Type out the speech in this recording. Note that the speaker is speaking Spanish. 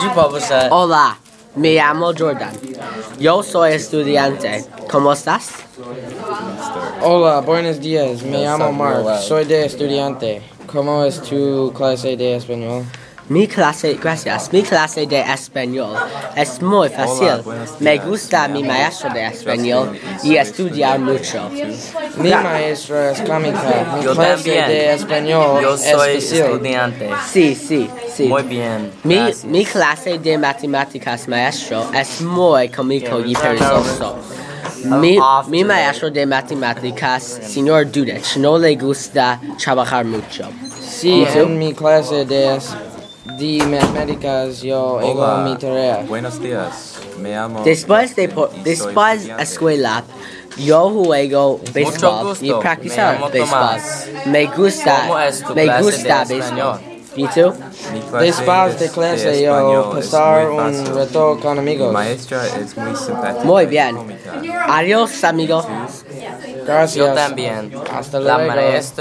Hola, me llamo Jordan. Yo soy estudiante. ¿Cómo estás? Hola, buenos días. Me llamo Mark. Soy de estudiante. ¿Cómo es tu clase de español? Gracias. Mi clase de español es muy fácil. Me gusta mi maestro de español y estudiar mucho. Mi maestra es cómica. Mi Yo clase también. de español Yo soy es fácil. estudiante. Sí. Muy bien. Mi clase de matemáticas maestro es muy cómico y perezoso. Mi maestro de matemáticas, señor Dudich, no le gusta trabajar mucho. Sí, en mi clase de matemáticas yo hago mi tarea. Buenos días. Me llamo. Después de escuela, yo juego béisbol gusto. y practicar Me llamo béisbol. Tomás. Me gusta ¿Cómo es tu clase de béisbol. español? ¿Y tú? Mi clase Después de clase yo español es pasar muy un fácil. rato con Mi amigos. maestra es muy simpática. Muy y bien. cómica. Adiós, amigo. Gracias. Yo también. Hasta La luego. maestra